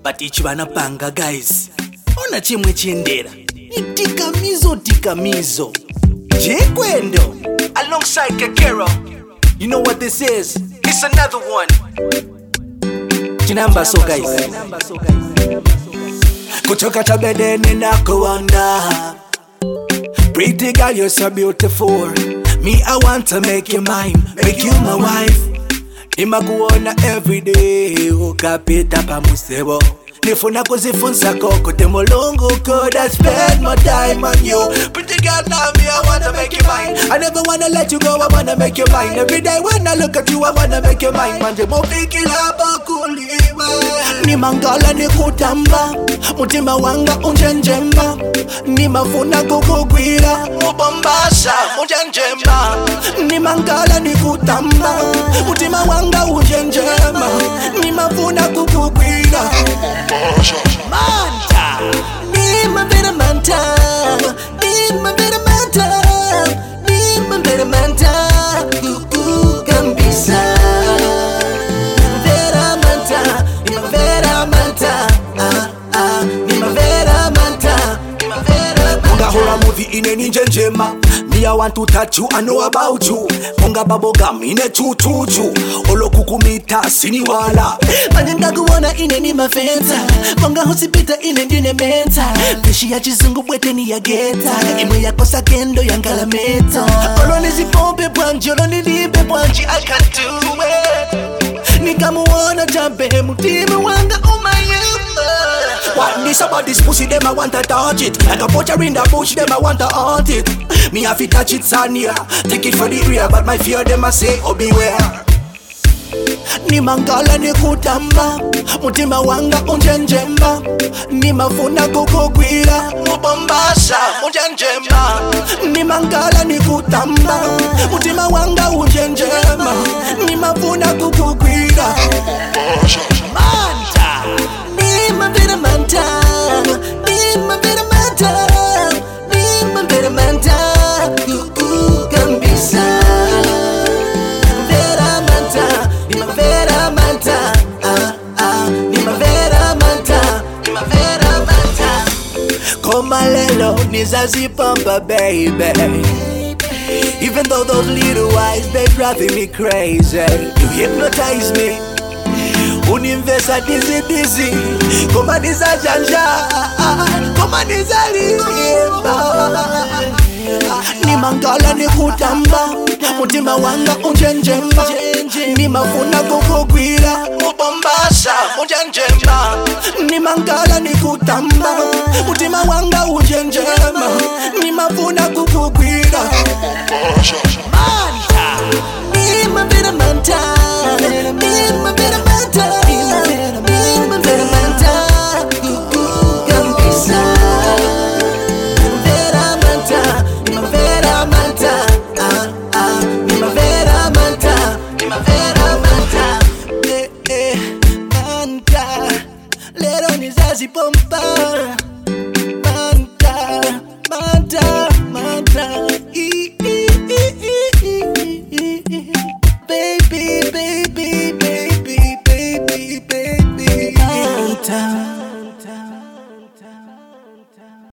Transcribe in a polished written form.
but ichi vanapanga guys. Ona chimwe chiendera. Tikamizo. Jekwendo alongside Kakero. You know what this is? It's another one. Chinamba so guys. Kutoka tabedeni na kuanda. Pretty girl, you're so beautiful. Me, I want to make you mine, make you my wife. Nimakuona every day, ukapita pamusebo. Nifuna kuzifunza koko temolongo could I spend my time on you. Pretty girl, now me, I wanna make you mine. I never wanna let you go, I wanna make you mine. Every day when I look at you, I wanna make you mine. Manje mofiki laba kuliwa. Ni mangala ni kutamba, mutima wanga unjenjemba. Ni mafuna kukugwira, mubombasha unjenjemba. Ni mangala ni kutamba, mutima wanga unjenjemba. Ni mafuna kukugwira. Manta, ni mavera manta, ni mavera manta, ni mavera manta, kambisa. Vera manta, ni mavera manta, ni mavera manta, ni mavera manta. Munga horror movie in any njema. Me I want to touch you, I know about you. Munga babogam in a chuchuchu. Olo kukumita siniwala. Manenda kuona ine ni mafenta. Munga husipita ine ndine menta. Pishi ya chizungu bwete ni ya geta. Imwe ya kosa kendo ya ngalameta. Olo nizipombe bwanji, olo nilipe bwanji, I can do it. Nikamuona jambe mutima wanga What this about this pussy, them I want to touch it. Like a poacher in the bush, them I want to haunt it. Me have to touch it, Sanya. Take it for the real, but my fear them I say, oh beware. Ni mangala ni kutamba, mutima wanga unjenjemba. Ni mafuna kukugwira, mubombasha unjenjemba. Ni mangala ni kutamba, mutima wanga unjenjemba. Ni mafuna kukugwira. Manta, ni mavera manta, ni mavera manta, ni mavera manta, kambisa. Vera manta, ni mavera manta, ni mavera manta, ni mavera manta. Koma lelo nizazipamba baby. Even though those little eyes, they driving me crazy. You hypnotize me. Uninvesa dizzy. Koma niza janja, koma niza limba. Ni mangala ni kutamba, mutima wanga unjenjemba. Ni mafuna kukugwira, mubombasha unjenjemba. Ni mangala ni kutamba, mutima wanga unjenjemba. Ni mafuna kukugwira. Manta, ni mavera manta, ni mavera manta.